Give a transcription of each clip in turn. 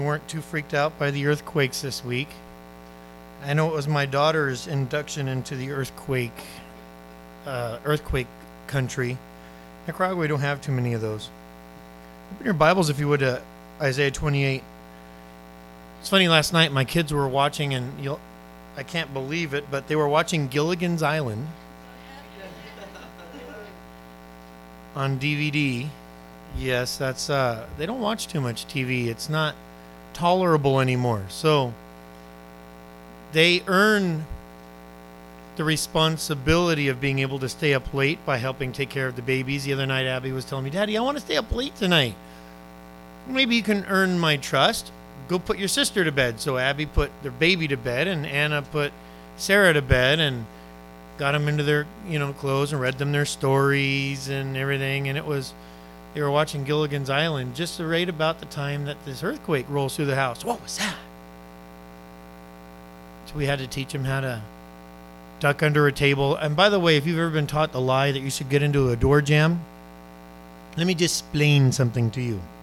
Weren't too freaked out by the earthquakes this week. I know it was my daughter's induction into the earthquake country. Nicaragua, we don't have too many of those. Open your Bibles, if you would, to Isaiah 28. It's funny, last night my kids were watching, and I can't believe it, but they were watching Gilligan's Island on DVD. Yes, that's they don't watch too much TV. It's not tolerable anymore. So they earn the responsibility of being able to stay up late by helping take care of the babies. The other night, Abby was telling me, "Daddy, I want to stay up late tonight." Maybe you can earn my trust. Go put your sister to bed. So Abby put their baby to bed, and Anna put Sarah to bed, and got them into their clothes and read them their stories and everything. And they were watching Gilligan's Island just right about the time that this earthquake rolls through the house. What was that? So we had to teach them how to duck under a table. And by the way, if you've ever been taught the lie that you should get into a door jam, let me just explain something to you.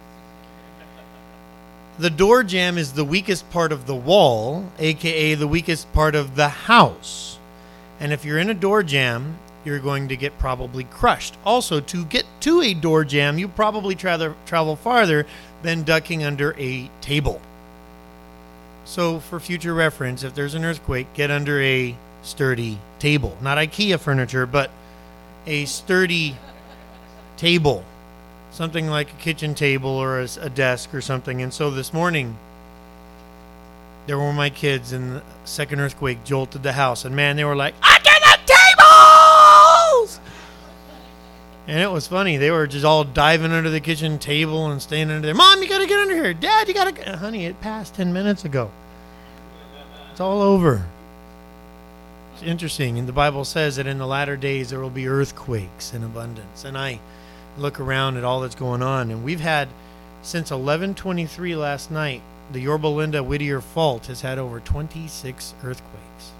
The door jam is the weakest part of the wall, aka the weakest part of the house. And if you're in a door jam, you're going to get probably crushed. Also, to get to a door jam, you probably travel farther than ducking under a table. So for future reference, if there's an earthquake, get under a sturdy table. Not IKEA furniture, but a sturdy table. Something like a kitchen table or a desk or something. And so this morning, there were my kids, and the second earthquake jolted the house. And man, they were like, "Under the tables!" And it was funny. They were just all diving under the kitchen table and staying under there. "Mom, you got to get under here. Dad, you got to..." Honey, it passed 10 minutes ago. It's all over. It's interesting. And the Bible says that in the latter days there will be earthquakes in abundance. And I look around at all that's going on. And we've had, since 11:23 last night, the Yorba Linda Whittier Fault has had over 26 earthquakes.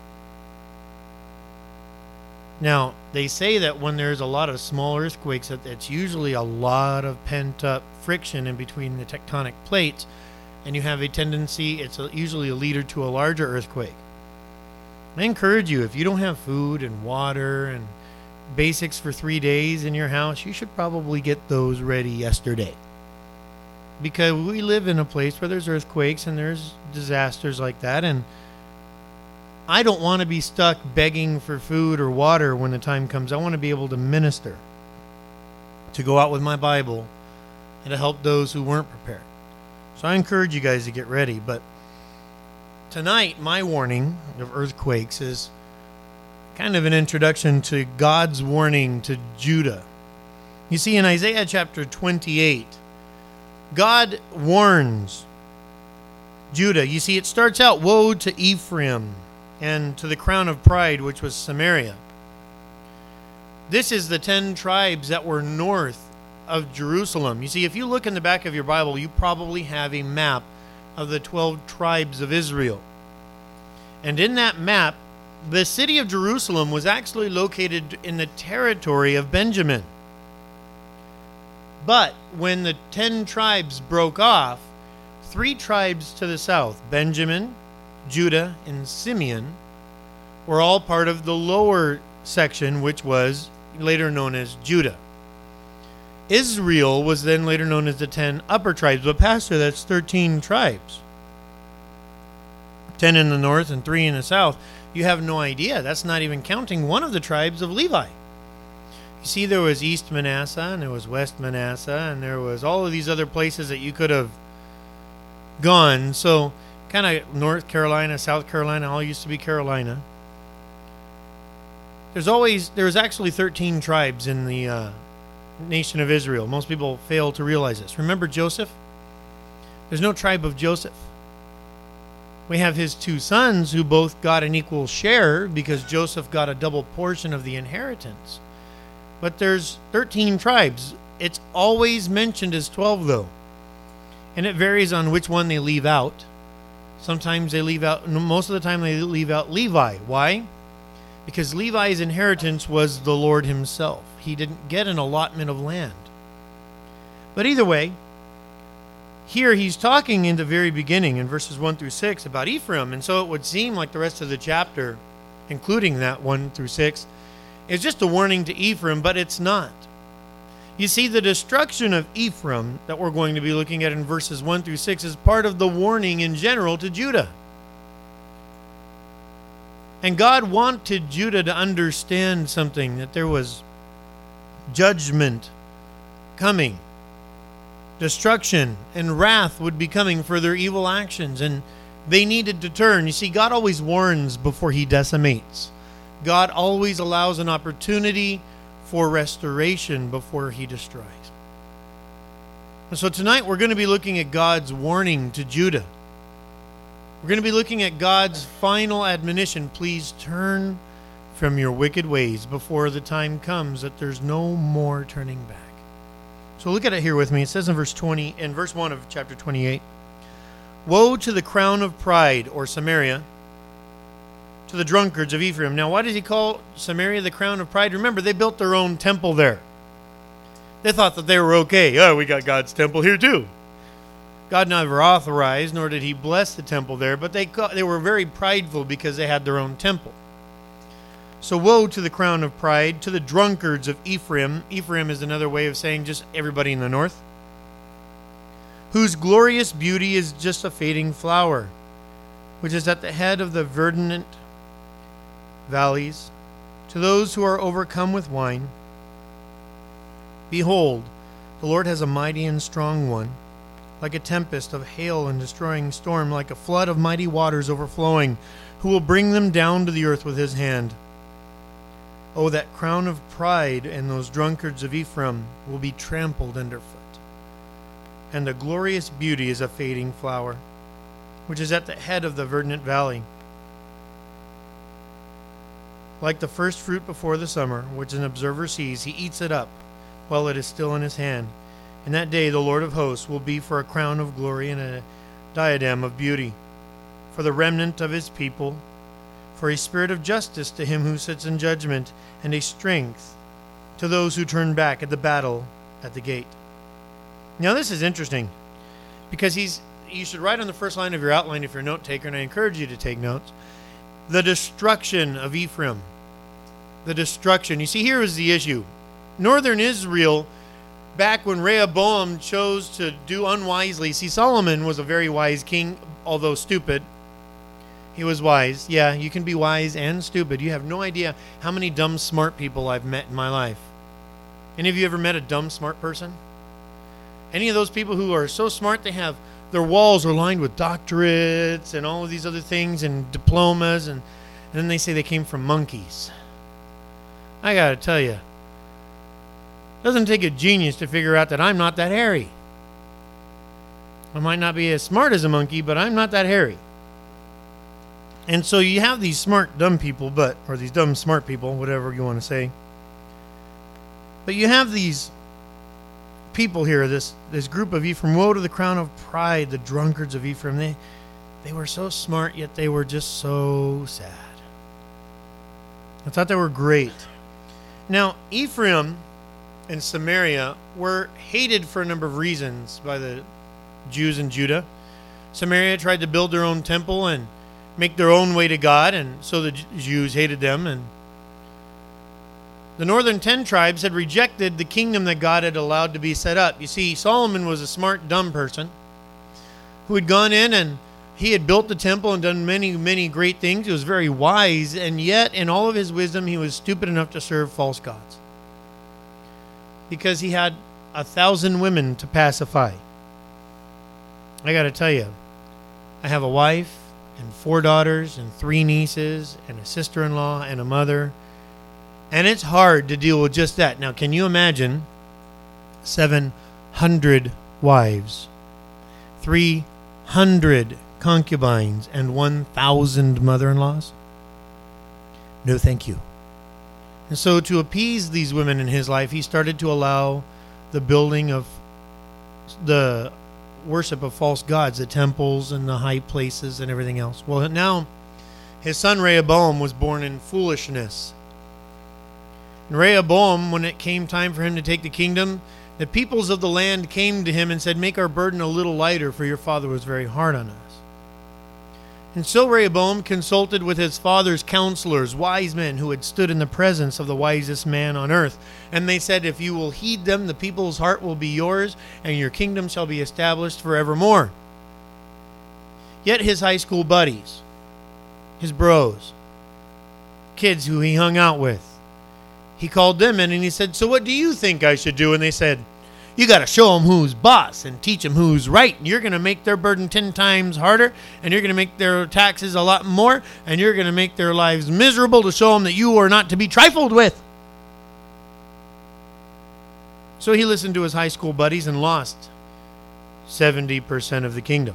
Now, they say that when there's a lot of small earthquakes, that it's usually a lot of pent-up friction in between the tectonic plates, and you have a tendency, usually a leader to a larger earthquake. I encourage you, if you don't have food and water and basics for 3 days in your house, you should probably get those ready yesterday. Because we live in a place where there's earthquakes and there's disasters like that, and I don't want to be stuck begging for food or water when the time comes. I want to be able to minister, to go out with my Bible, and to help those who weren't prepared. So I encourage you guys to get ready. But tonight, my warning of earthquakes is kind of an introduction to God's warning to Judah. You see, in Isaiah chapter 28, God warns Judah. You see, it starts out, "Woe to Ephraim and to the crown of pride, which was Samaria." This is the 10 tribes that were north of Jerusalem. You see, if you look in the back of your Bible, you probably have a map of the 12 tribes of Israel. And in that map, the city of Jerusalem was actually located in the territory of Benjamin. But when the 10 tribes broke off, 3 tribes to the south, Benjamin, Judah, and Simeon, were all part of the lower section, which was later known as Judah. Israel was then later known as the 10 upper tribes. But Pastor, that's 13 tribes. 10 in the north and 3 in the south. You have no idea. That's not even counting one of the tribes of Levi. You see, there was East Manasseh, and there was West Manasseh, and there was all of these other places that you could have gone. So kind of North Carolina, South Carolina, all used to be Carolina. There's actually 13 tribes in the nation of Israel. Most people fail to realize this. Remember Joseph? There's no tribe of Joseph. We have his 2 sons who both got an equal share because Joseph got a double portion of the inheritance. But there's 13 tribes. It's always mentioned as 12, though. And it varies on which one they leave out. Sometimes they leave out, most of the time they leave out Levi. Why? Because Levi's inheritance was the Lord himself. He didn't get an allotment of land. But either way, here he's talking in the very beginning in verses 1 through 6 about Ephraim. And so it would seem like the rest of the chapter, including that 1 through 6, is just a warning to Ephraim, but it's not. You see, the destruction of Ephraim that we're going to be looking at in verses 1 through 6 is part of the warning in general to Judah. And God wanted Judah to understand something, that there was judgment coming. Destruction and wrath would be coming for their evil actions, and they needed to turn. You see, God always warns before he decimates. God always allows an opportunity for restoration before he destroys. And so tonight we're going to be looking at God's warning to Judah. We're going to be looking at God's final admonition. Please turn from your wicked ways before the time comes that there's no more turning back. So look at it here with me. It says in verse 1 of chapter 28, "Woe to the crown of pride," or Samaria, "to the drunkards of Ephraim." Now, why does he call Samaria the crown of pride? Remember, they built their own temple there. They thought that they were okay. Oh, we got God's temple here too. God never authorized, nor did he bless the temple there, but they were very prideful because they had their own temple. So woe to the crown of pride, to the drunkards of Ephraim. Ephraim is another way of saying just everybody in the north, whose glorious beauty is just a fading flower, which is at the head of the verdant valleys, to those who are overcome with wine. Behold, the Lord has a mighty and strong one, like a tempest of hail and destroying storm, like a flood of mighty waters overflowing, who will bring them down to the earth with his hand. Oh, that crown of pride and those drunkards of Ephraim will be trampled underfoot. And the glorious beauty is a fading flower, which is at the head of the verdant valley. Like the first fruit before the summer, which an observer sees, he eats it up while it is still in his hand. In that day the Lord of hosts will be for a crown of glory and a diadem of beauty, for the remnant of his people, for a spirit of justice to him who sits in judgment, and a strength to those who turn back at the battle at the gate. Now this is interesting, because you should write on the first line of your outline if you're a note taker, and I encourage you to take notes. The destruction of Ephraim. The destruction. You see, here is the issue. Northern Israel, back when Rehoboam chose to do unwisely. See, Solomon was a very wise king, although stupid. He was wise. Yeah, you can be wise and stupid. You have no idea how many dumb, smart people I've met in my life. Any of you ever met a dumb, smart person? Any of those people who are so smart they have their walls are lined with doctorates and all of these other things and diplomas, and then they say they came from monkeys. I got to tell you, it doesn't take a genius to figure out that I'm not that hairy. I might not be as smart as a monkey, but I'm not that hairy. And so you have these smart, dumb people, or these dumb, smart people, whatever you want to say. But you have these people here, this group of Ephraim. Woe to the crown of pride, the drunkards of Ephraim. They were so smart, yet they were just so sad. I thought they were great. Now, Ephraim and Samaria were hated for a number of reasons by the Jews in Judah. Samaria tried to build their own temple and make their own way to God, and so the Jews hated them. And the northern 10 tribes had rejected the kingdom that God had allowed to be set up. You see, Solomon was a smart, dumb person who had gone in and he had built the temple and done many, many great things. He was very wise, and yet in all of his wisdom, he was stupid enough to serve false gods because he had 1,000 women to pacify. I got to tell you, I have a wife and 4 daughters and 3 nieces and a sister-in-law and a mother. And it's hard to deal with just that. Now, can you imagine 700 wives, 300 concubines, and 1,000 mother-in-laws? No, thank you. And so to appease these women in his life, he started to allow the building of the worship of false gods, the temples and the high places and everything else. Well, now his son Rehoboam was born in foolishness. And Rehoboam, when it came time for him to take the kingdom, The peoples of the land came to him and said, "Make our burden a little lighter, for your father was very hard on us." And so Rehoboam consulted with his father's counselors, wise men who had stood in the presence of the wisest man on earth. And they said, "If you will heed them, the people's heart will be yours, and your kingdom shall be established forevermore." Yet his high school buddies, his bros, kids who he hung out with, he called them in and he said, "So what do you think I should do?" And they said, "You got to show them who's boss and teach them who's right. And you're going to make their burden 10 times harder, and you're going to make their taxes a lot more, and you're going to make their lives miserable to show them that you are not to be trifled with." So he listened to his high school buddies and lost 70% of the kingdom.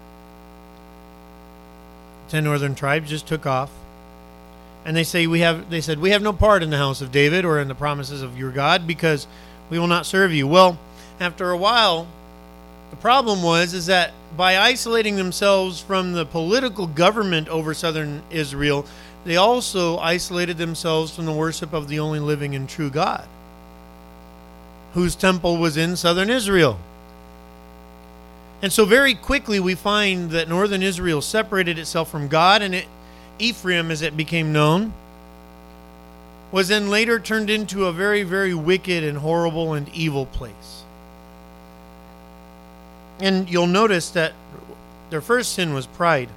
10 northern tribes just took off. And they said, "We have no part in the house of David or in the promises of your God, because we will not serve you." Well, after a while, the problem is that by isolating themselves from the political government over southern Israel, they also isolated themselves from the worship of the only living and true God, whose temple was in southern Israel. And so very quickly we find that northern Israel separated itself from God, and Ephraim, as it became known, was then later turned into a very, very wicked and horrible and evil place. And you'll notice that their first sin was pride.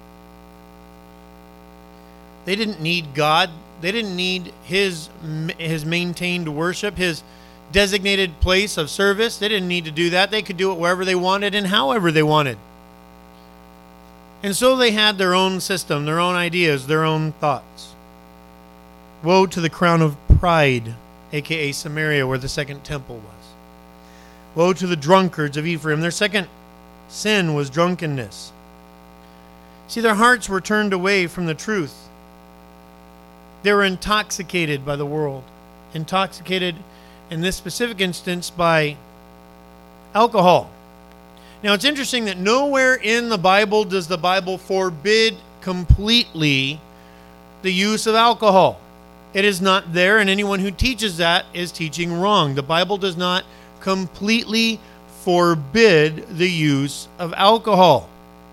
They didn't need God. They didn't need his maintained worship, his designated place of service. They didn't need to do that. They could do it wherever they wanted and however they wanted. And so they had their own system, their own ideas, their own thoughts. Woe to the crown of pride, a.k.a. Samaria, where the second temple was. Woe to the drunkards of Ephraim. Their second sin was drunkenness. See, their hearts were turned away from the truth. They were intoxicated by the world. Intoxicated, in this specific instance, by alcohol. Now, it's interesting that nowhere in the Bible does the Bible forbid completely the use of alcohol. It is not there, and anyone who teaches that is teaching wrong. The Bible does not completely forbid the use of alcohol.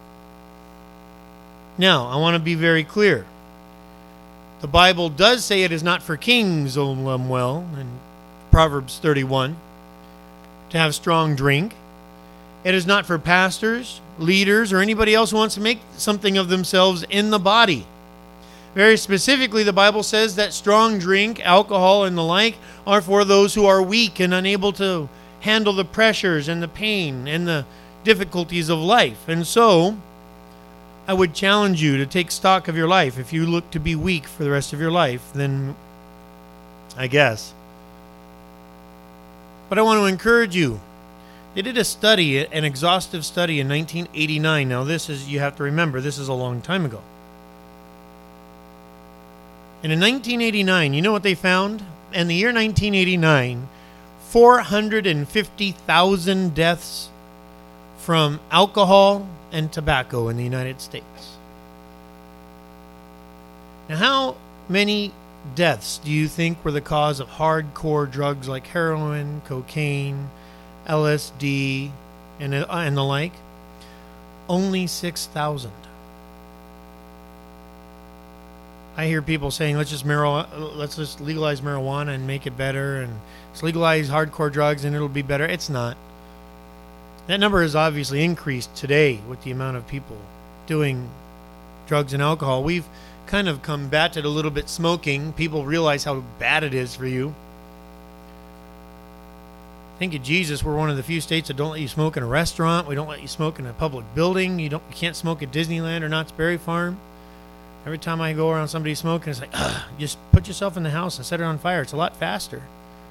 Now, I want to be very clear. The Bible does say it is not for kings, O Lemuel, in Proverbs 31, to have strong drink. It is not for pastors, leaders, or anybody else who wants to make something of themselves in the body. Very specifically, the Bible says that strong drink, alcohol, and the like are for those who are weak and unable to handle the pressures and the pain and the difficulties of life. And so, I would challenge you to take stock of your life. If you look to be weak for the rest of your life, then I guess. But I want to encourage you. They did a study, an exhaustive study in 1989. Now you have to remember, this is a long time ago. And in 1989, you know what they found? In the year 1989, 450,000 deaths from alcohol and tobacco in the United States. Now, how many deaths do you think were the cause of hardcore drugs like heroin, cocaine, LSD, and the like? Only 6,000. I hear people saying, let's just legalize marijuana and make it better, and let's legalize hardcore drugs and it'll be better. It's not. That number has obviously increased today with the amount of people doing drugs and alcohol. We've kind of combated a little bit smoking. People realize how bad it is for you. Thank you, Jesus, we're one of the few states that don't let you smoke in a restaurant. We don't let you smoke in a public building. You can't smoke at Disneyland or Knott's Berry Farm. Every time I go around somebody smoking, it's like, just put yourself in the house and set it on fire. It's a lot faster.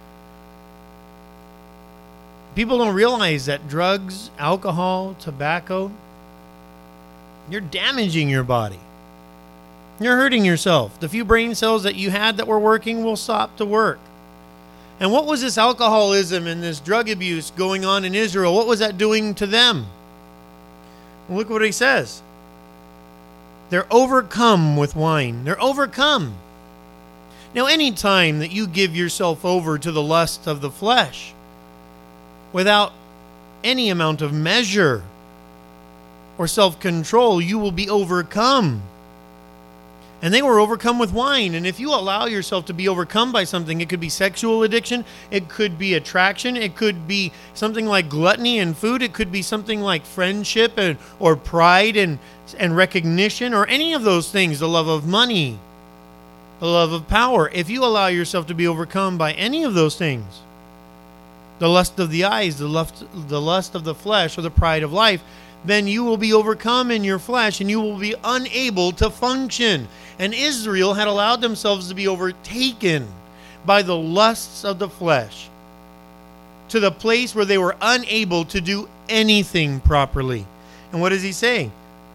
People don't realize that drugs, alcohol, tobacco, you're damaging your body. You're hurting yourself. The few brain cells that you had that were working will stop to work. And what was this alcoholism and this drug abuse going on in Israel? What was that doing to them? Well, look what he says. They're overcome with wine. They're overcome. Now, any time that you give yourself over to the lust of the flesh, without any amount of measure or self-control, you will be overcome. And they were overcome with wine. And if you allow yourself to be overcome by something, it could be sexual addiction, it could be attraction, it could be something like gluttony and food, it could be something like friendship or pride and recognition, or any of those things, the love of money, the love of power. If you allow yourself to be overcome by any of those things, the lust of the eyes, the lust of the flesh, or the pride of life, then you will be overcome in your flesh and you will be unable to function. And Israel had allowed themselves to be overtaken by the lusts of the flesh to the place where they were unable to do anything properly. And what does he say?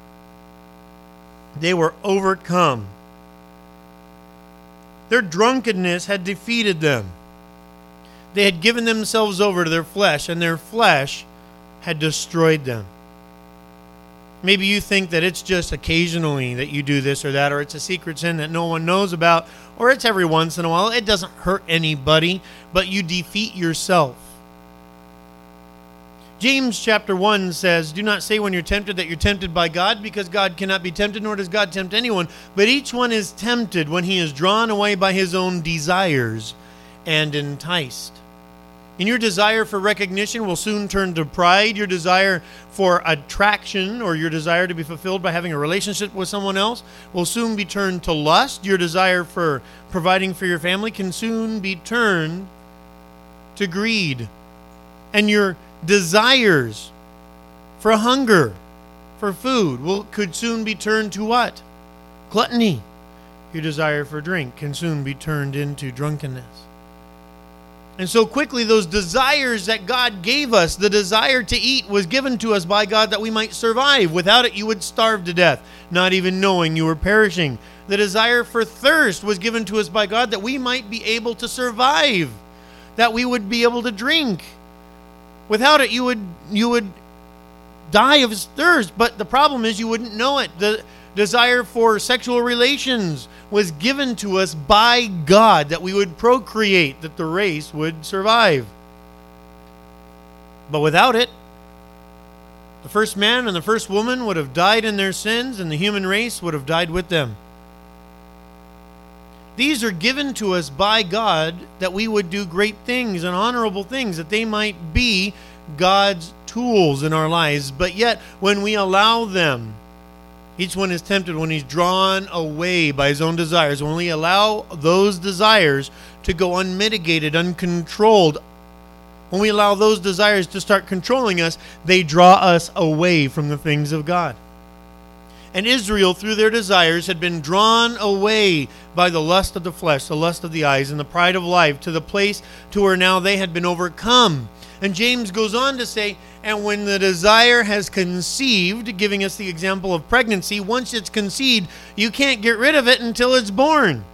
They were overcome. Their drunkenness had defeated them. They had given themselves over to their flesh, and their flesh had destroyed them. Maybe you think that it's just occasionally that you do this or that, or it's a secret sin that no one knows about, or it's every once in a while. It doesn't hurt anybody, but you defeat yourself. James chapter 1 says, "Do not say when you're tempted that you're tempted by God, because God cannot be tempted, nor does God tempt anyone. But each one is tempted when he is drawn away by his own desires and enticed." And your desire for recognition will soon turn to pride. Your desire for attraction, or your desire to be fulfilled by having a relationship with someone else, will soon be turned to lust. Your desire for providing for your family can soon be turned to greed. And your desires for hunger, for food, could soon be turned to what? Gluttony. Your desire for drink can soon be turned into drunkenness. And so quickly, those desires that God gave us, the desire to eat was given to us by God that we might survive. Without it, you would starve to death, not even knowing you were perishing. The desire for thirst was given to us by God that we might be able to survive, that we would be able to drink. Without it, you would die of thirst, but the problem is you wouldn't know it. The desire for sexual relations was given to us by God that we would procreate, that the race would survive. But without it, the first man and the first woman would have died in their sins, and the human race would have died with them. These are given to us by God that we would do great things and honorable things, that they might be God's tools in our lives. But yet, when we allow them, each one is tempted when he's drawn away by his own desires. When we allow those desires to go unmitigated, uncontrolled, when we allow those desires to start controlling us, they draw us away from the things of God. And Israel, through their desires, had been drawn away by the lust of the flesh, the lust of the eyes, and the pride of life, to the place to where now they had been overcome. And James goes on to say, and when the desire has conceived, giving us the example of pregnancy, once it's conceived, you can't get rid of it until it's born.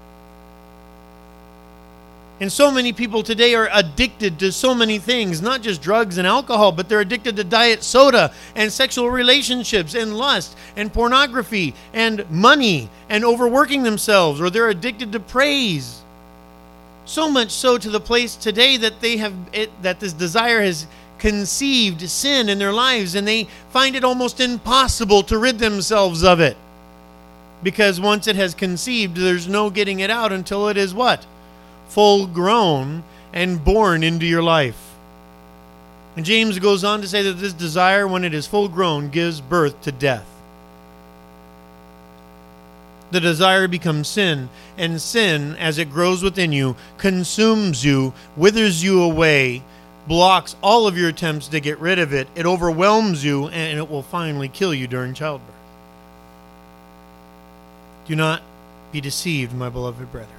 And so many people today are addicted to so many things, not just drugs and alcohol, but they're addicted to diet soda and sexual relationships and lust and pornography and money and overworking themselves, or they're addicted to praise. So much so to the place today that that this desire has conceived sin in their lives, and they find it almost impossible to rid themselves of it. Because once it has conceived, there's no getting it out until it is what? Full grown and born into your life. And James goes on to say that this desire, when it is full grown, gives birth to death. The desire becomes sin, and sin, as it grows within you, consumes you, withers you away, blocks all of your attempts to get rid of it. It overwhelms you, and it will finally kill you during childbirth. Do not be deceived, my beloved brethren,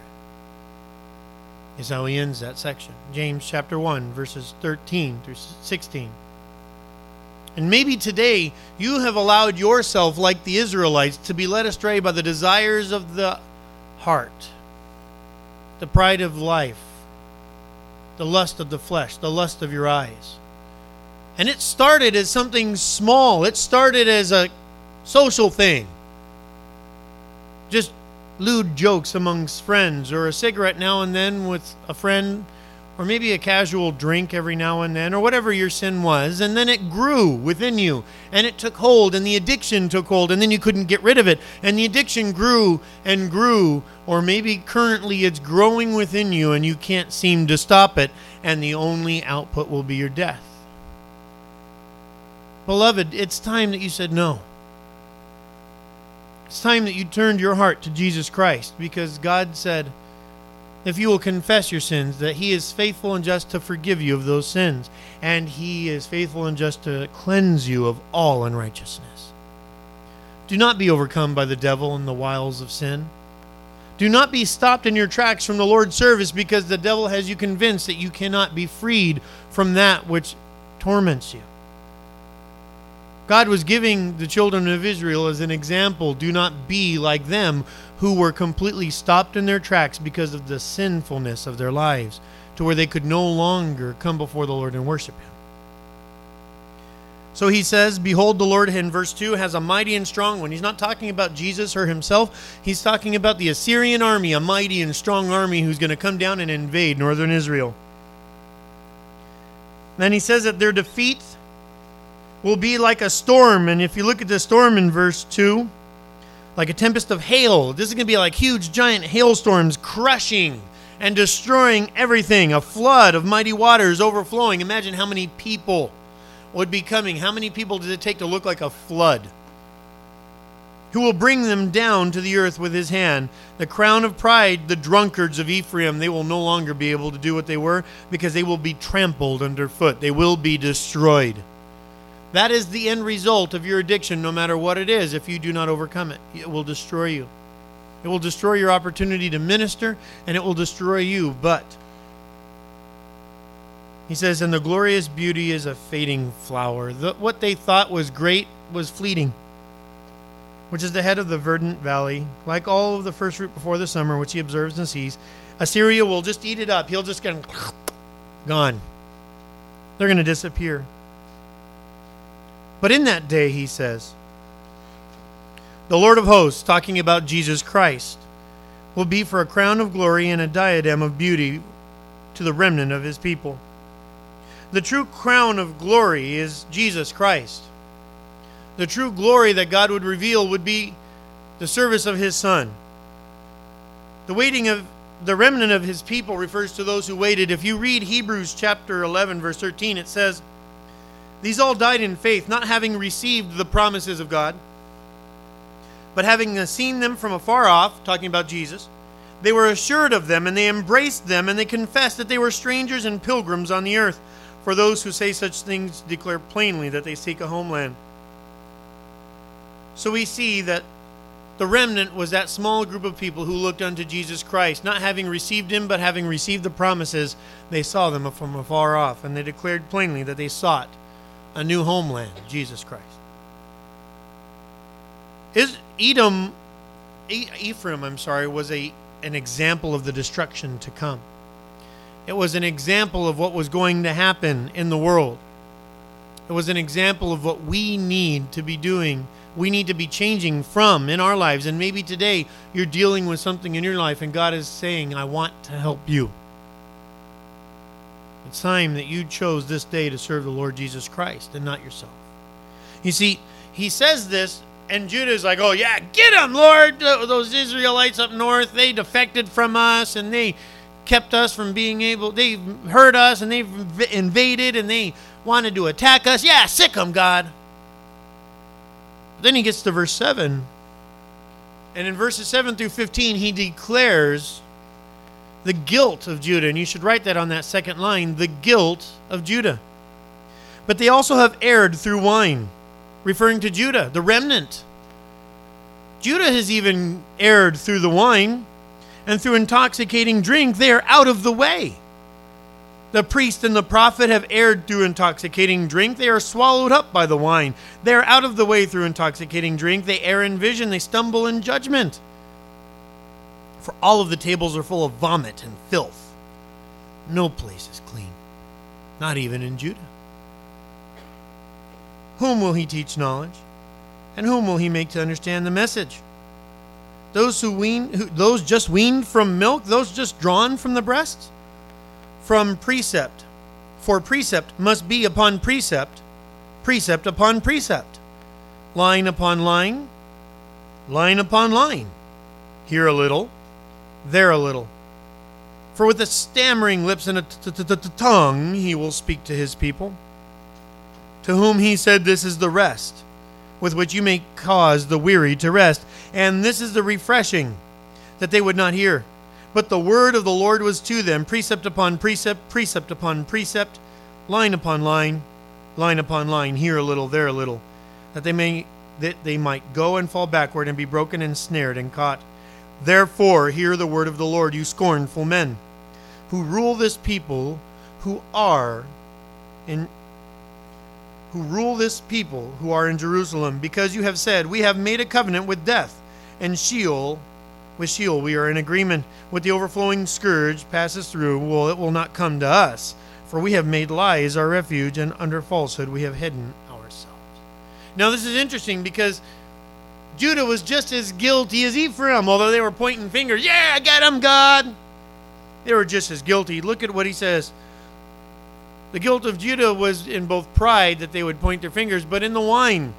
is how he ends that section. James chapter 1, verses 13 through 16. And maybe today you have allowed yourself, like the Israelites, to be led astray by the desires of the heart, the pride of life, the lust of the flesh, the lust of your eyes. And it started as something small. It started as a social thing. Just lewd jokes amongst friends, or a cigarette now and then with a friend or maybe a casual drink every now and then, or whatever your sin was, and then it grew within you, and it took hold, and the addiction took hold, and then you couldn't get rid of it, and the addiction grew and grew, or maybe currently it's growing within you, and you can't seem to stop it, and the only output will be your death. Beloved, it's time that you said no. It's time that you turned your heart to Jesus Christ, because God said, if you will confess your sins, that He is faithful and just to forgive you of those sins, and He is faithful and just to cleanse you of all unrighteousness. Do not be overcome by the devil and the wiles of sin. Do not be stopped in your tracks from the Lord's service because the devil has you convinced that you cannot be freed from that which torments you. God was giving the children of Israel as an example. Do not be like them who were completely stopped in their tracks because of the sinfulness of their lives, to where they could no longer come before the Lord and worship Him. So He says, behold, the Lord, in verse 2, has a mighty and strong one. He's not talking about Jesus or Himself. He's talking about the Assyrian army, a mighty and strong army who's going to come down and invade northern Israel. Then He says that their defeat will be like a storm. And if you look at the storm in verse 2, like a tempest of hail. This is going to be like huge, giant hailstorms crushing and destroying everything. A flood of mighty waters overflowing. Imagine how many people would be coming. How many people does it take to look like a flood? Who will bring them down to the earth with His hand. The crown of pride, the drunkards of Ephraim, they will no longer be able to do what they were, because they will be trampled underfoot. They will be destroyed. That is the end result of your addiction, no matter what it is. If you do not overcome it, it will destroy you. It will destroy your opportunity to minister, and it will destroy you. But He says, and the glorious beauty is a fading flower. What they thought was great was fleeting, which is the head of the verdant valley, like all of the first fruit before the summer, which He observes and sees. Assyria will just eat it up. He'll just get gone. They're going to disappear. But in that day, He says, the Lord of hosts, talking about Jesus Christ, will be for a crown of glory and a diadem of beauty to the remnant of His people. The true crown of glory is Jesus Christ. The true glory that God would reveal would be the service of His Son. The waiting of the remnant of His people refers to those who waited. If you read Hebrews chapter 11, verse 13, it says, these all died in faith, not having received the promises of God, but having seen them from afar off, talking about Jesus, they were assured of them, and they embraced them, and they confessed that they were strangers and pilgrims on the earth. For those who say such things declare plainly that they seek a homeland. So we see that the remnant was that small group of people who looked unto Jesus Christ, not having received Him, but having received the promises. They saw them from afar off, and they declared plainly that they sought a new homeland, Jesus Christ. Ephraim, was an example of the destruction to come. It was an example of what was going to happen in the world. It was an example of what we need to be doing. We need to be changing from in our lives. And maybe today you're dealing with something in your life and God is saying, I want to help you. It's time that you chose this day to serve the Lord Jesus Christ and not yourself. You see, He says this, and Judah is like, oh yeah, get them, Lord. Those Israelites up north, they defected from us, and they kept us from being able, they hurt us, and they've invaded, and they wanted to attack us. Yeah, sick them, God. Then He gets to verse 7. And in verses 7 through 15, He declares the guilt of Judah. And you should write that on that second line, the guilt of Judah. But they also have erred through wine, referring to Judah, the remnant. Judah has even erred through the wine, and through intoxicating drink, they are out of the way. The priest and the prophet have erred through intoxicating drink. They are swallowed up by the wine. They are out of the way through intoxicating drink. They err in vision. They stumble in judgment. For all of the tables are full of vomit and filth. No place is clean, not even in Judah. Whom will He teach knowledge? And whom will He make to understand the message? Those just weaned from milk? Those just drawn from the breast? from precept. For precept must be upon precept, precept upon precept, line upon line, line upon line, here a little, there a little. For with a stammering lips and a tongue he will speak to his people, to whom he said, this is the rest, with which you may cause the weary to rest, and this is the refreshing, that they would not hear. But the word of the Lord was to them, precept upon precept, precept upon precept, line upon line, line upon line, here a little, there a little, that they might go and fall backward and be broken and snared and caught. Therefore, hear the word of the Lord, you scornful men, who rule this people, who are in Jerusalem, because you have said, we have made a covenant with death, and with Sheol we are in agreement. With the overflowing scourge passes through, well, it will not come to us, for we have made lies our refuge, and under falsehood we have hidden ourselves. Now this is interesting because Judah was just as guilty as Ephraim, although they were pointing fingers. Yeah, I got him, God. They were just as guilty. Look at what he says. The guilt of Judah was in both pride, that they would point their fingers, but in the wine.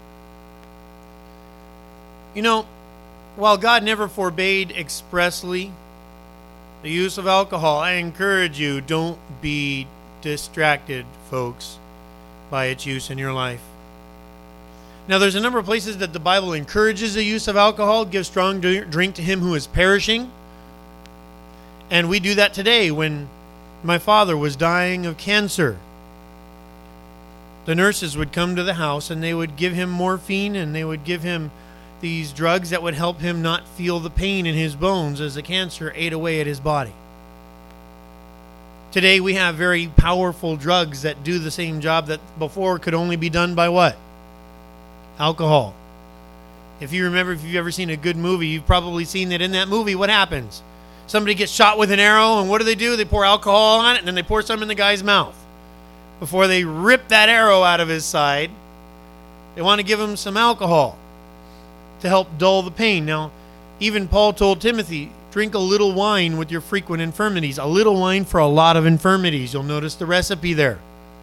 You know, while God never forbade expressly the use of alcohol, I encourage you, don't be distracted, folks, by its use in your life. Now, there's a number of places that the Bible encourages the use of alcohol. Give strong drink to him who is perishing. And we do that today. When my father was dying of cancer, the nurses would come to the house and they would give him morphine, and they would give him these drugs that would help him not feel the pain in his bones as the cancer ate away at his body. Today we have very powerful drugs that do the same job that before could only be done by what? Alcohol. If you remember, if you've ever seen a good movie, you've probably seen that in that movie, what happens? Somebody gets shot with an arrow, and what do? They pour alcohol on it, and then they pour some in the guy's mouth. Before they rip that arrow out of his side, they want to give him some alcohol to help dull the pain. Now, even Paul told Timothy, drink a little wine with your frequent infirmities. A little wine for a lot of infirmities. You'll notice the recipe there.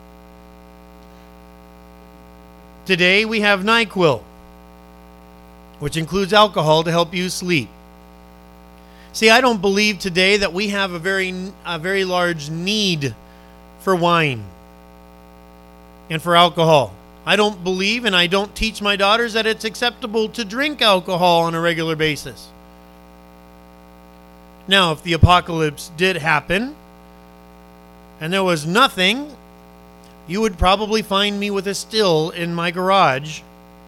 Today we have NyQuil, which includes alcohol to help you sleep. See, I don't believe today that we have a very large need for wine and for alcohol. I don't believe, and I don't teach my daughters that it's acceptable to drink alcohol on a regular basis. Now, if the apocalypse did happen and there was nothing, you would probably find me with a still in my garage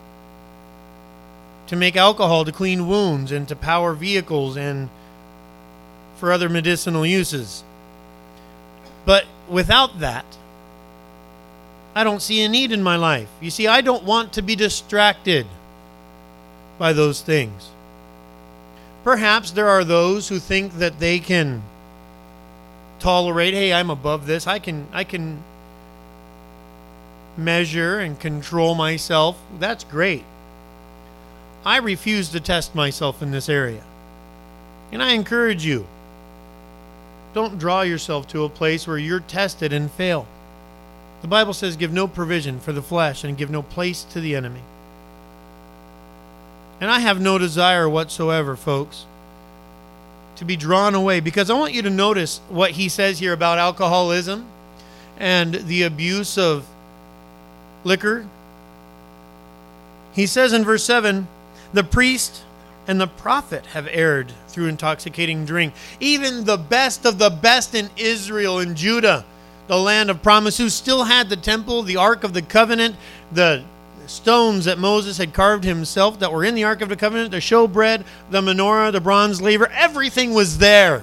to make alcohol to clean wounds and to power vehicles and for other medicinal uses. But without that, I don't see a need in my life. You see, I don't want to be distracted by those things. Perhaps there are those who think that they can tolerate, hey, I'm above this. I can measure and control myself. That's great. I refuse to test myself in this area. And I encourage you, don't draw yourself to a place where you're tested and fail. The Bible says, give no provision for the flesh and give no place to the enemy. And I have no desire whatsoever, folks, to be drawn away, because I want you to notice what he says here about alcoholism and the abuse of liquor. He says in verse 7, the priest and the prophet have erred through intoxicating drink. Even the best of the best in Israel and Judah, the land of promise, who still had the temple, the Ark of the Covenant, the stones that Moses had carved himself that were in the Ark of the Covenant, the showbread, the menorah, the bronze laver, everything was there.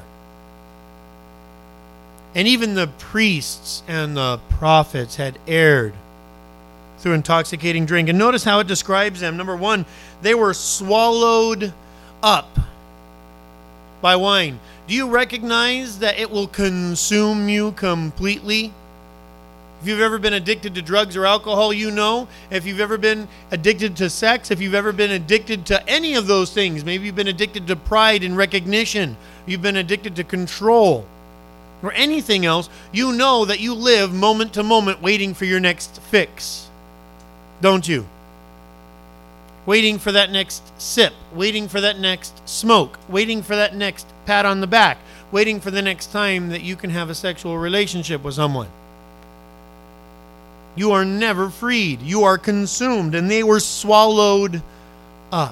And even the priests and the prophets had erred through intoxicating drink. And notice how it describes them. Number one, they were swallowed up by wine. Do you recognize that it will consume you completely? If you've ever been addicted to drugs or alcohol, you know. If you've ever been addicted to sex, if you've ever been addicted to any of those things, maybe you've been addicted to pride and recognition, you've been addicted to control or anything else, you know that you live moment to moment waiting for your next fix. Don't you? Waiting for that next sip, waiting for that next smoke, waiting for that next pat on the back, waiting for the next time that you can have a sexual relationship with someone. You are never freed. You are consumed, and they were swallowed up.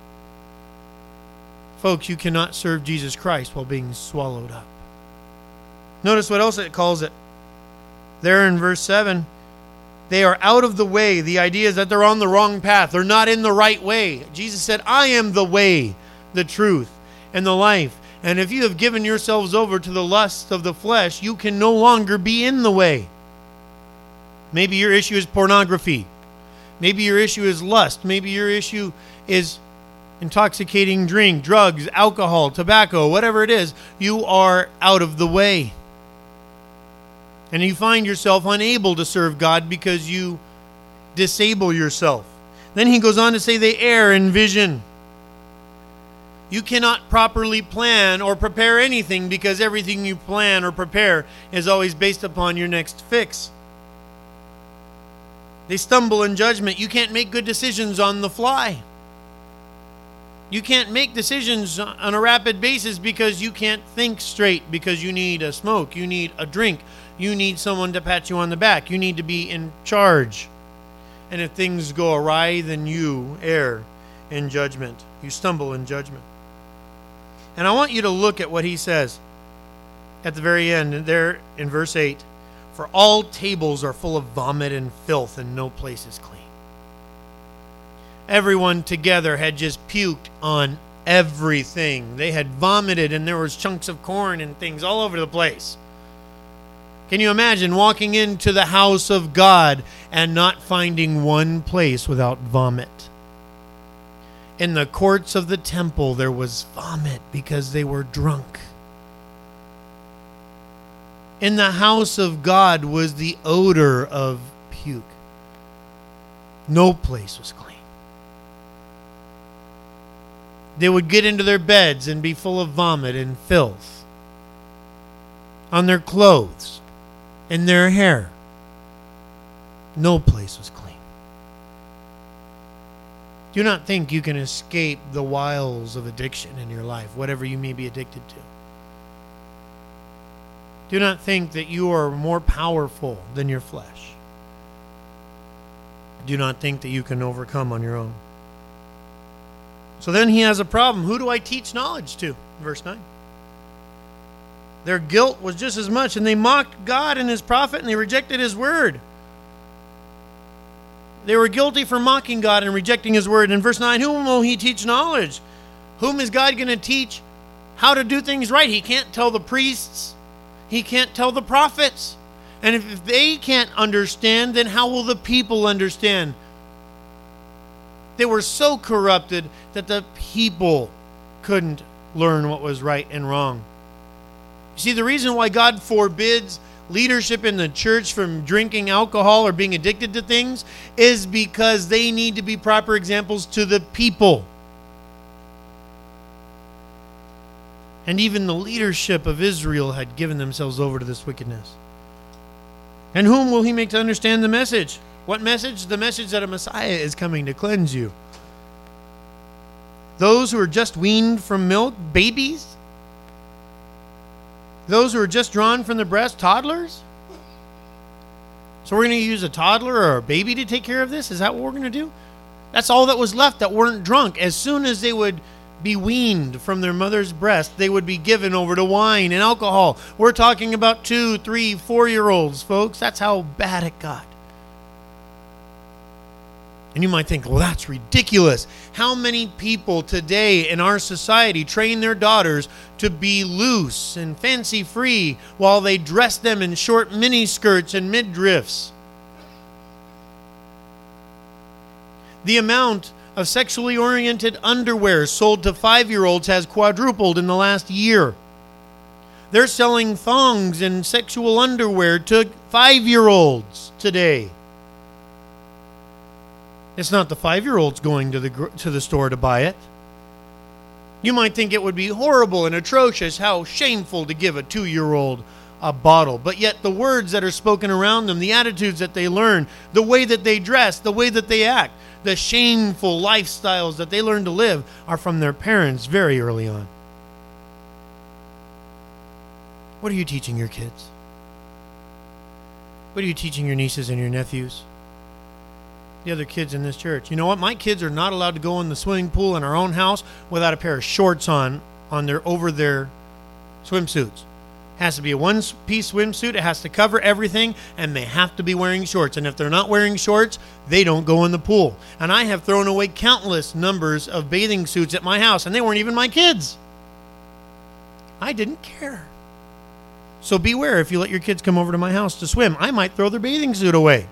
Folks, you cannot serve Jesus Christ while being swallowed up. Notice what else it calls it. There in verse 7, they are out of the way. The idea is that they're on the wrong path. They're not in the right way. Jesus said, I am the way, the truth, and the life. And if you have given yourselves over to the lust of the flesh, you can no longer be in the way. Maybe your issue is pornography. Maybe your issue is lust. Maybe your issue is intoxicating drink, drugs, alcohol, tobacco, whatever it is. You are out of the way. And you find yourself unable to serve God because you disable yourself. Then he goes on to say they err in vision. You cannot properly plan or prepare anything because everything you plan or prepare is always based upon your next fix. They stumble in judgment. You can't make good decisions on the fly. You can't make decisions on a rapid basis because you can't think straight, because you need a smoke, you need a drink, you need someone to pat you on the back, you need to be in charge. And if things go awry, then you err in judgment. You stumble in judgment. And I want you to look at what he says at the very end, there in verse 8. For all tables are full of vomit and filth, and no place is clean. Everyone together had just puked on everything. They had vomited, and there was chunks of corn and things all over the place. Can you imagine walking into the house of God and not finding one place without vomit? In the courts of the temple, there was vomit because they were drunk. In the house of God was the odor of puke. No place was clean. They would get into their beds and be full of vomit and filth on their clothes, in their hair. No place was clean. Do not think you can escape the wiles of addiction in your life, whatever you may be addicted to. Do not think that you are more powerful than your flesh. Do not think that you can overcome on your own. So then he has a problem. Who do I teach knowledge to? Verse 9. Their guilt was just as much, and they mocked God and his prophet, and they rejected his word. They were guilty for mocking God and rejecting his word. In verse 9, whom will he teach knowledge? Whom is God going to teach how to do things right? He can't tell the priests. He can't tell the prophets. And if they can't understand, then how will the people understand? They were so corrupted that the people couldn't learn what was right and wrong. You see, the reason why God forbids leadership in the church from drinking alcohol or being addicted to things is because they need to be proper examples to the people. And even the leadership of Israel had given themselves over to this wickedness. And whom will he make to understand the message? What message? The message that a Messiah is coming to cleanse you. Those who are just weaned from milk, babies? Those who are just drawn from the breast, toddlers? So we're going to use a toddler or a baby to take care of this? Is that what we're going to do? That's all that was left that weren't drunk. As soon as they would be weaned from their mother's breast, they would be given over to wine and alcohol. We're talking about 2, 3, 4-year-olds, folks. That's how bad it got. And you might think, well, that's ridiculous. How many people today in our society train their daughters to be loose and fancy-free while they dress them in short mini-skirts and midriffs? The amount of sexually oriented underwear sold to 5-year-olds has quadrupled in the last year. They're selling thongs and sexual underwear to 5-year-olds today. It's not the 5-year-olds going to the store to buy it. You might think it would be horrible and atrocious, how shameful to give a 2-year-old a bottle. But yet the words that are spoken around them, the attitudes that they learn, the way that they dress, the way that they act, the shameful lifestyles that they learn to live are from their parents very early on. What are you teaching your kids? What are you teaching your nieces and your nephews? The other kids in this church. You know what? My kids are not allowed to go in the swimming pool in our own house without a pair of shorts over their swimsuits. It has to be a one-piece swimsuit. It has to cover everything, and they have to be wearing shorts. And if they're not wearing shorts, they don't go in the pool. And I have thrown away countless numbers of bathing suits at my house, and they weren't even my kids. I didn't care. So beware if you let your kids come over to my house to swim. I might throw their bathing suit away.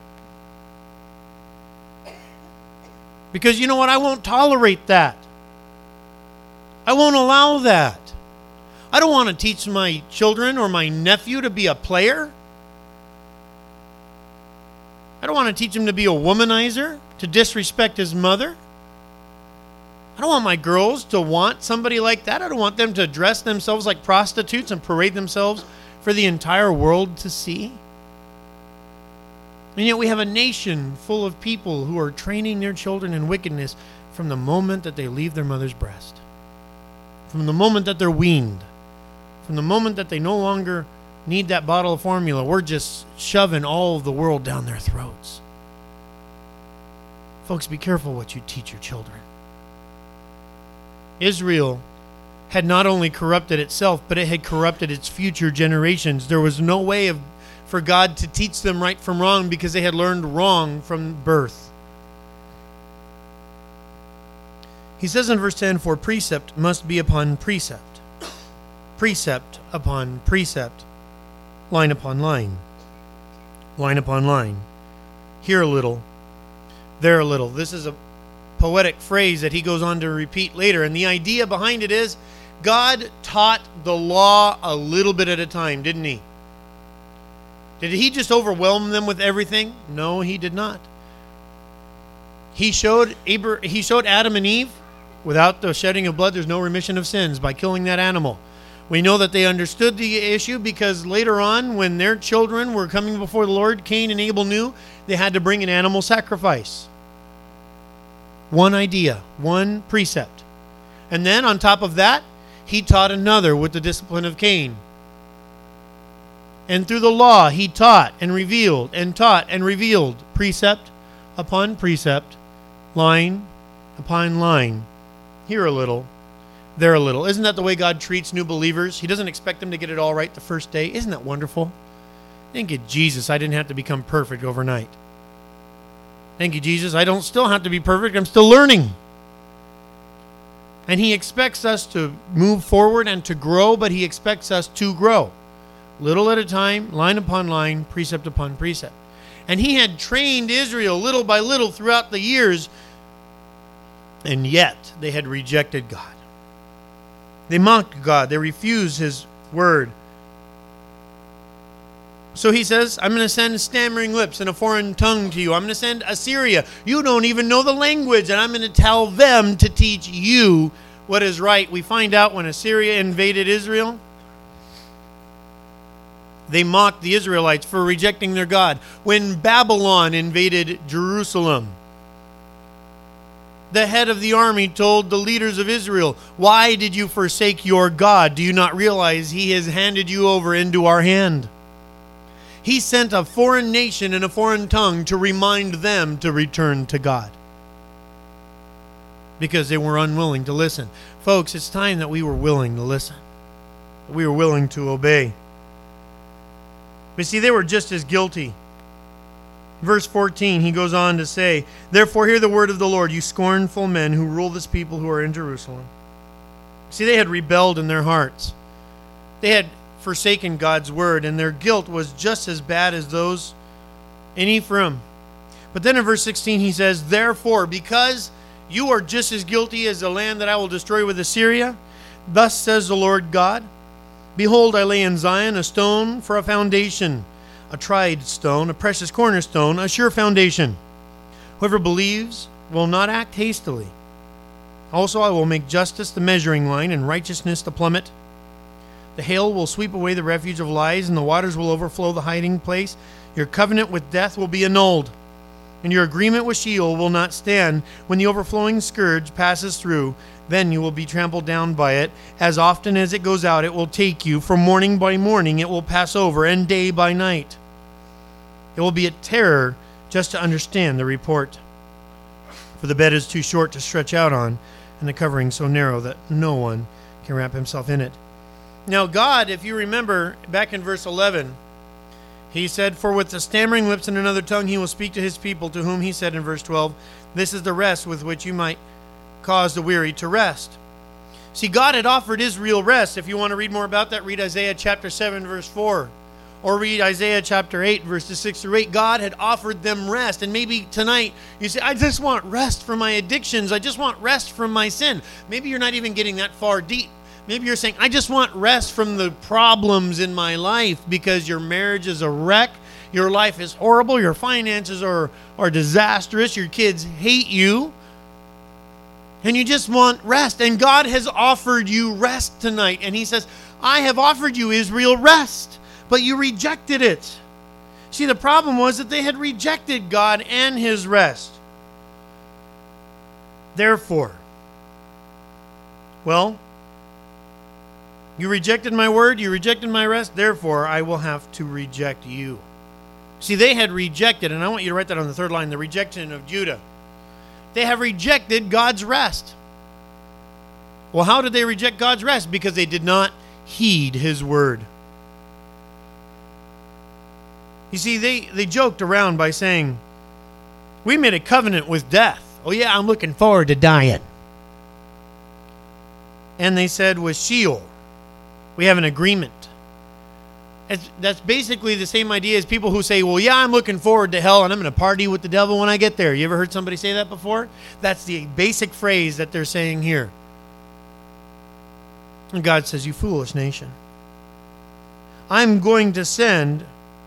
Because you know what? I won't tolerate that. I won't allow that. I don't want to teach my children or my nephew to be a player. I don't want to teach him to be a womanizer, to disrespect his mother. I don't want my girls to want somebody like that. I don't want them to dress themselves like prostitutes and parade themselves for the entire world to see. And yet we have a nation full of people who are training their children in wickedness from the moment that they leave their mother's breast. From the moment that they're weaned. From the moment that they no longer need that bottle of formula, we're just shoving all of the world down their throats. Folks, be careful what you teach your children. Israel had not only corrupted itself, but it had corrupted its future generations. There was no way for God to teach them right from wrong because they had learned wrong from birth. He says in verse 10, for precept must be upon precept. Precept upon precept, line upon line, line upon line. Here a little, there a little. This is a poetic phrase that he goes on to repeat later. And the idea behind it is God taught the law a little bit at a time, didn't he? Did he just overwhelm them with everything? No, he did not. He showed Adam and Eve, without the shedding of blood, there's no remission of sins, by killing that animal. We know that they understood the issue because later on, when their children were coming before the Lord, Cain and Abel knew they had to bring an animal sacrifice. One idea, one precept. And then on top of that, he taught another with the discipline of Cain. And through the law, he taught and revealed and taught and revealed precept upon precept, line upon line. Here a little, there a little. Isn't that the way God treats new believers? He doesn't expect them to get it all right the first day. Isn't that wonderful? Thank you, Jesus. I didn't have to become perfect overnight. Thank you, Jesus. I don't still have to be perfect. I'm still learning. And he expects us to move forward and to grow, but he expects us to grow. Little at a time, line upon line, precept upon precept. And he had trained Israel little by little throughout the years, and yet they had rejected God. They mocked God. They refused his word. So he says, I'm going to send stammering lips and a foreign tongue to you. I'm going to send Assyria. You don't even know the language, and I'm going to tell them to teach you what is right. We find out when Assyria invaded Israel, they mocked the Israelites for rejecting their God. When Babylon invaded Jerusalem, the head of the army told the leaders of Israel, why did you forsake your God? Do you not realize he has handed you over into our hand? He sent a foreign nation and a foreign tongue to remind them to return to God, because they were unwilling to listen. Folks, it's time that we were willing to listen. We were willing to obey. But see, they were just as guilty. Verse 14, he goes on to say, therefore hear the word of the Lord, you scornful men who rule this people who are in Jerusalem. See, they had rebelled in their hearts. They had forsaken God's word, and their guilt was just as bad as those in Ephraim. But then in verse 16 he says, therefore, because you are just as guilty as the land that I will destroy with Assyria, thus says the Lord God, behold, I lay in Zion a stone for a foundation, a tried stone, a precious cornerstone, a sure foundation. Whoever believes will not act hastily. Also I will make justice the measuring line and righteousness the plummet. The hail will sweep away the refuge of lies, and the waters will overflow the hiding place. Your covenant with death will be annulled, and your agreement with Sheol will not stand. When the overflowing scourge passes through, then you will be trampled down by it. As often as it goes out, it will take you. From morning by morning, it will pass over, and day by night. It will be a terror just to understand the report. For the bed is too short to stretch out on, and the covering so narrow that no one can wrap himself in it. Now God, if you remember back in verse 11, he said, for with the stammering lips and another tongue he will speak to his people, to whom he said in verse 12, this is the rest with which you might cause the weary to rest. See, God had offered Israel rest. If you want to read more about that, read Isaiah chapter 7, verse 4. Or read Isaiah chapter 8, verses 6 through 8. God had offered them rest. And maybe tonight you say, I just want rest from my addictions. I just want rest from my sin. Maybe you're not even getting that far deep. Maybe you're saying, I just want rest from the problems in my life because your marriage is a wreck. Your life is horrible. Your finances are disastrous. Your kids hate you. And you just want rest. And God has offered you rest tonight. And he says, I have offered you, Israel, rest. But you rejected it. See, the problem was that they had rejected God and his rest. Therefore, well, you rejected my word, you rejected my rest, therefore I will have to reject you. See, they had rejected, and I want you to write that on the third line, the rejection of Judah. They have rejected God's rest. Well, how did they reject God's rest? Because they did not heed his word. You see, they joked around by saying, we made a covenant with death. Oh yeah, I'm looking forward to dying. And they said, with Sheol, we have an agreement. That's basically the same idea as people who say, well, yeah, I'm looking forward to hell and I'm going to party with the devil when I get there. You ever heard somebody say that before? That's the basic phrase that they're saying here. And God says, you foolish nation. I'm going to send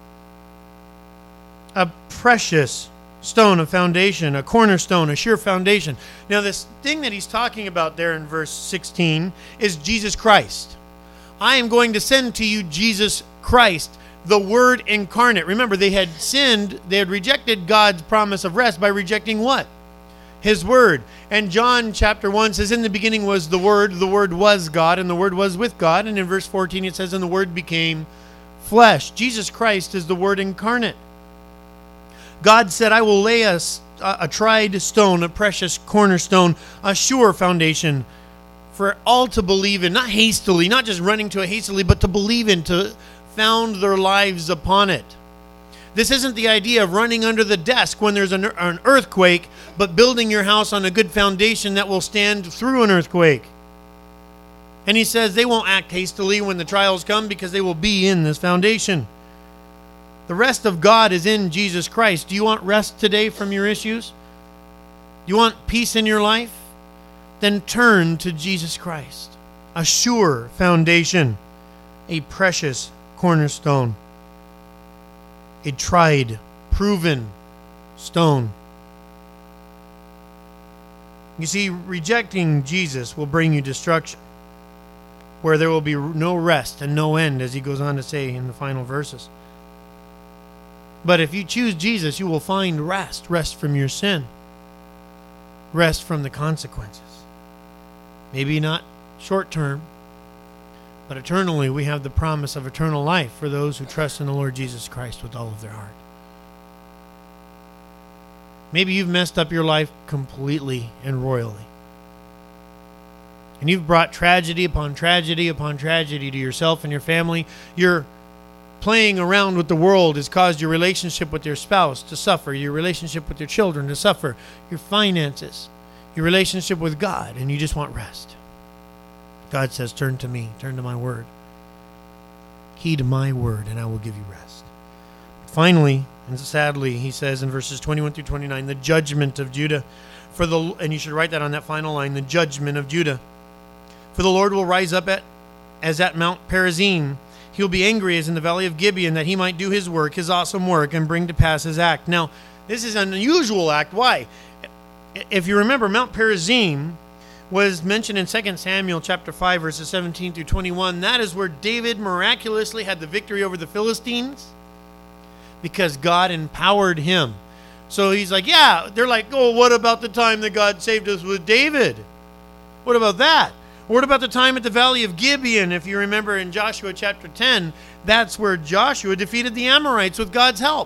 a precious stone, a foundation, a cornerstone, a sure foundation. Now, this thing that he's talking about there in verse 16 is Jesus Christ. I am going to send to you Jesus Christ, the Word incarnate. Remember, they had sinned, they had rejected God's promise of rest by rejecting what? His Word. And John chapter 1 says, in the beginning was the Word was God, and the Word was with God. And in verse 14 it says, and the Word became flesh. Jesus Christ is the Word incarnate. God said, I will lay a tried stone, a precious cornerstone, a sure foundation for all to believe in, not hastily, not just running to it hastily, but to believe in, to found their lives upon it. This isn't the idea of running under the desk when there's an earthquake, but building your house on a good foundation that will stand through an earthquake. And he says they won't act hastily when the trials come because they will be in this foundation. The rest of God is in Jesus Christ. Do you want rest today from your issues? Do you want peace in your life? Then turn to Jesus Christ. A sure foundation, a precious cornerstone, a tried, proven stone. You see, rejecting Jesus will bring you destruction, where there will be no rest and no end, as he goes on to say in the final verses. But if you choose Jesus, you will find rest. Rest from your sin. Rest from the consequences. Maybe not short term, but eternally we have the promise of eternal life for those who trust in the Lord Jesus Christ with all of their heart. Maybe you've messed up your life completely and royally. And you've brought tragedy upon tragedy upon tragedy to yourself and your family. Your playing around with the world has caused your relationship with your spouse to suffer, your relationship with your children to suffer, your finances, your relationship with God, and you just want rest. God says, turn to me, turn to my word. Heed my word, and I will give you rest. Finally, and sadly, he says in verses 21 through 29, the judgment of Judah. And you should write that on that final line, the judgment of Judah. For the Lord will rise up as at Mount Perazim. He will be angry as in the valley of Gibeon, that he might do his work, his awesome work, and bring to pass his act. Now, this is an unusual act. Why? If you remember, Mount Perazim was mentioned in 2 Samuel chapter 5, verses 17 through 21. That is where David miraculously had the victory over the Philistines because God empowered him. So he's like, yeah, they're like, oh, what about the time that God saved us with David? What about that? What about the time at the Valley of Gibeon? If you remember in Joshua chapter 10, that's where Joshua defeated the Amorites with God's help.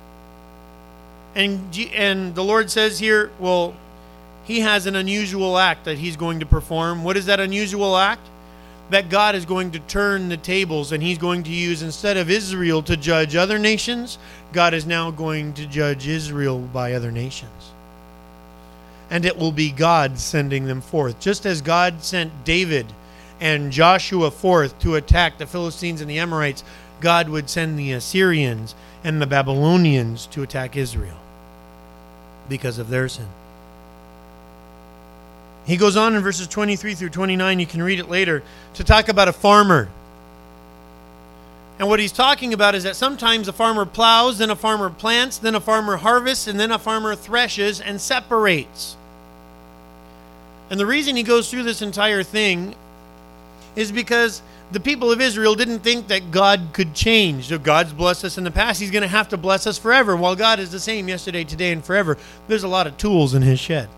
And the Lord says here, well, he has an unusual act that he's going to perform. What is that unusual act? That God is going to turn the tables, and he's going to use, instead of Israel to judge other nations, God is now going to judge Israel by other nations. And it will be God sending them forth. Just as God sent David and Joshua forth to attack the Philistines and the Amorites, God would send the Assyrians and the Babylonians to attack Israel because of their sin. He goes on in verses 23 through 29, you can read it later, to talk about a farmer. And what he's talking about is that sometimes a farmer plows, then a farmer plants, then a farmer harvests, and then a farmer threshes and separates. And the reason he goes through this entire thing is because the people of Israel didn't think that God could change. So God's blessed us in the past, he's going to have to bless us forever. While God is the same yesterday, today, and forever, there's a lot of tools in his shed.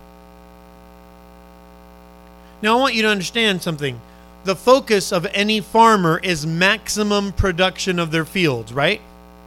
Now, I want you to understand something. The focus of any farmer is maximum production of their fields, right?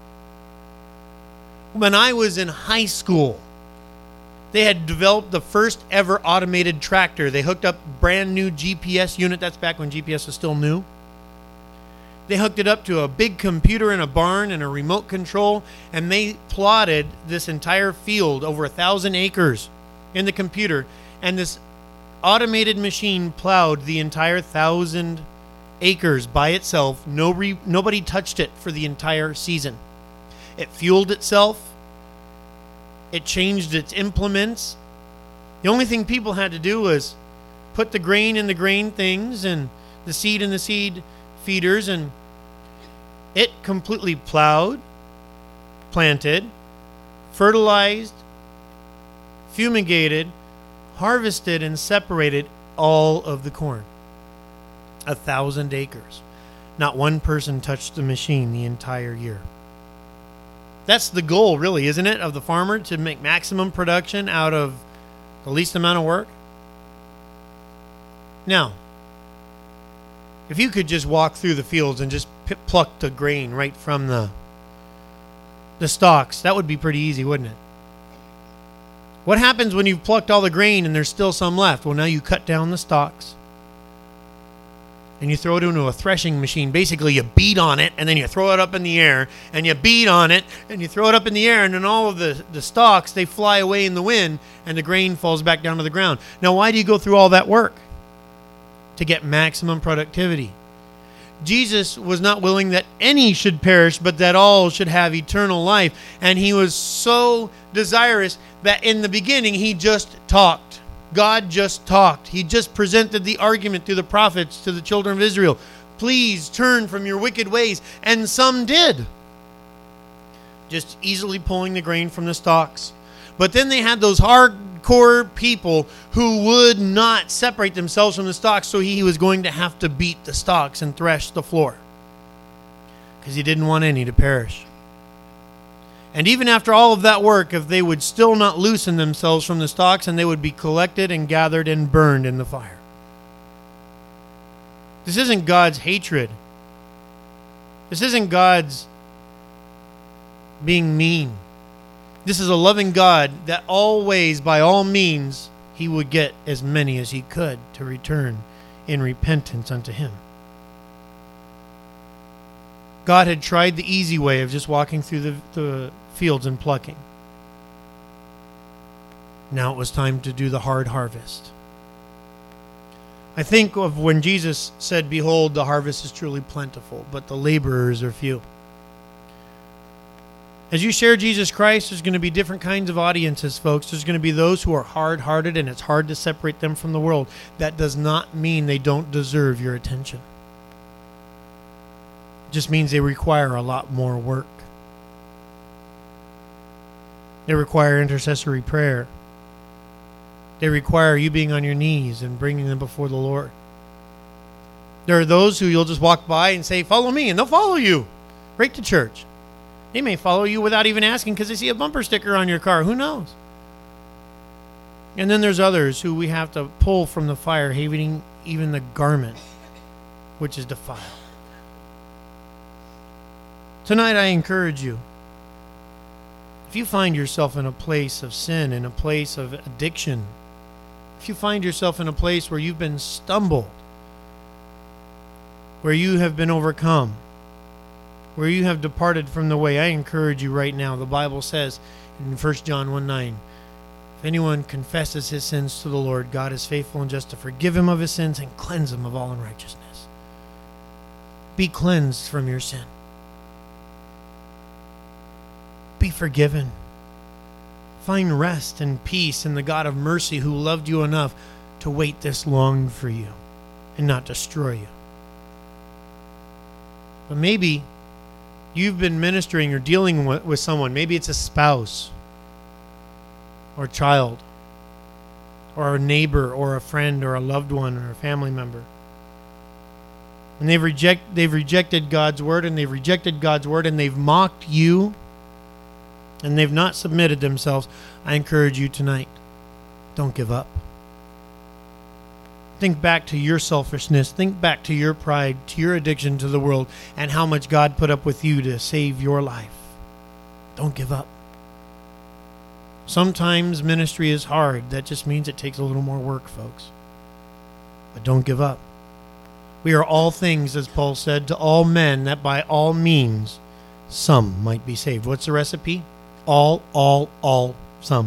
When I was in high school, they had developed the first ever automated tractor. They hooked up brand new GPS unit. That's back when GPS was still new. They hooked it up to a big computer in a barn and a remote control, and they plotted this entire field, over 1,000 acres, in the computer. And this automated machine plowed the entire 1,000 acres by itself. Nobody touched it for the entire season. It fueled itself. It changed its implements. The only thing people had to do was put the grain in the grain things and the seed in the seed feeders, and it completely plowed, planted, fertilized, fumigated, harvested, and separated all of the corn. 1,000 acres. Not one person touched the machine the entire year. That's the goal, really, isn't it, of the farmer, to make maximum production out of the least amount of work? Now, if you could just walk through the fields and just pluck the grain right from the stalks, that would be pretty easy, wouldn't it? What happens when you've plucked all the grain and there's still some left? Well, now you cut down the stalks and you throw it into a threshing machine. Basically, you beat on it and then you throw it up in the air, and you beat on it and you throw it up in the air, and then all of the stalks, they fly away in the wind and the grain falls back down to the ground. Now, why do you go through all that work? To get maximum productivity. Jesus was not willing that any should perish, but that all should have eternal life. And he was so desirous that in the beginning he just talked. God just talked. He just presented the argument through the prophets to the children of Israel. Please turn from your wicked ways. And some did. Just easily pulling the grain from the stalks. But then they had those hardcore people who would not separate themselves from the stalks, so he was going to have to beat the stalks and thresh the floor because he didn't want any to perish. And even after all of that work, if they would still not loosen themselves from the stalks, and they would be collected and gathered and burned in the fire. This isn't God's hatred. This isn't God's being mean. This is a loving God that always, by all means, he would get as many as he could to return in repentance unto him. God had tried the easy way of just walking through the fields and plucking. Now it was time to do the hard harvest. I think of when Jesus said, "Behold, the harvest is truly plentiful, but the laborers are few." As you share Jesus Christ, there's going to be different kinds of audiences, folks. There's going to be those who are hard-hearted, and it's hard to separate them from the world. That does not mean they don't deserve your attention. It just means they require a lot more work. They require intercessory prayer. They require you being on your knees and bringing them before the Lord. There are those who you'll just walk by and say, follow me, and they'll follow you right to church. They may follow you without even asking because they see a bumper sticker on your car. Who knows? And then there's others who we have to pull from the fire, hating even the garment which is defiled. Tonight I encourage you, if you find yourself in a place of sin, in a place of addiction, if you find yourself in a place where you've been stumbled, where you have been overcome, where you have departed from the way, I encourage you right now. The Bible says in 1 John 1:9, if anyone confesses his sins to the Lord, God is faithful and just to forgive him of his sins and cleanse him of all unrighteousness. Be cleansed from your sin. Be forgiven. Find rest and peace in the God of mercy who loved you enough to wait this long for you and not destroy you. But maybe you've been ministering or dealing with someone. Maybe it's a spouse or a child or a neighbor or a friend or a loved one or a family member. And they've rejected God's word, and they've mocked you, and they've not submitted themselves. I encourage you tonight, don't give up. Think back to your selfishness. Think back to your pride, to your addiction to the world, and how much God put up with you to save your life. Don't give up. Sometimes ministry is hard. That just means it takes a little more work, folks. But don't give up. We are all things, as Paul said, to all men, that by all means some might be saved. What's the recipe? All, some.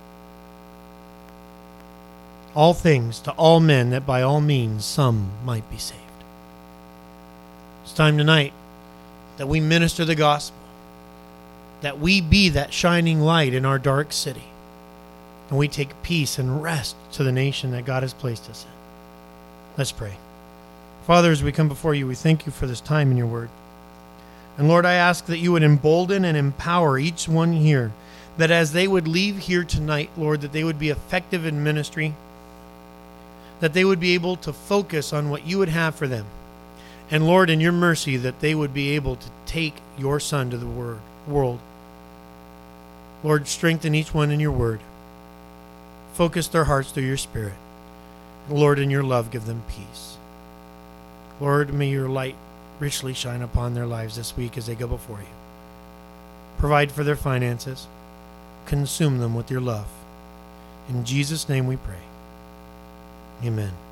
All things to all men, that by all means some might be saved. It's time tonight that we minister the gospel, that we be that shining light in our dark city, and we take peace and rest to the nation that God has placed us in. Let's pray. Father, as we come before you, we thank you for this time in your word. And Lord, I ask that you would embolden and empower each one here, that as they would leave here tonight, Lord, that they would be effective in ministry, that they would be able to focus on what you would have for them. And Lord, in your mercy, that they would be able to take your Son to the world. Lord, strengthen each one in your word. Focus their hearts through your Spirit. And Lord, in your love, give them peace. Lord, may your light richly shine upon their lives this week as they go before you. Provide for their finances. Consume them with your love. In Jesus' name we pray. Amen.